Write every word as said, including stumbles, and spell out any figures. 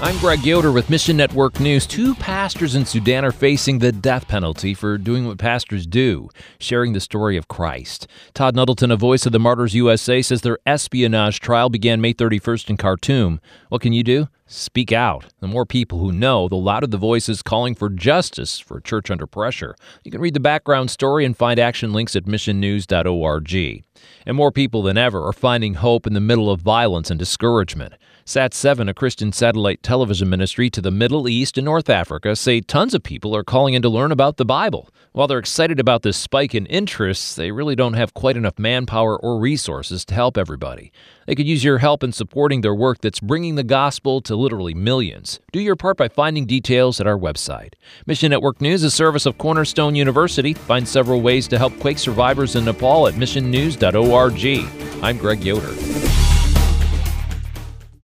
I'm Greg Yoder with Mission Network News. Two pastors in Sudan are facing the death penalty for doing what pastors do, sharing the story of Christ. Todd Nuttleton, a Voice of the Martyrs U S A, says their espionage trial began May thirty-first in Khartoum. What can you do? Speak out. The more people who know, the louder the voices calling for justice for a church under pressure. You can read the background story and find action links at mission news dot org. And more people than ever are finding hope in the middle of violence and discouragement. Sat seven, a Christian satellite television ministry to the Middle East and North Africa, say tons of people are calling in to learn about the Bible. While they're excited about this spike in interests, they really don't have quite enough manpower or resources to help everybody. They could use your help in supporting their work that's bringing the gospel to literally millions. Do your part by finding details at our website. Mission Network News is a service of Cornerstone University. Find several ways to help quake survivors in Nepal at mission news dot org. I'm Greg Yoder.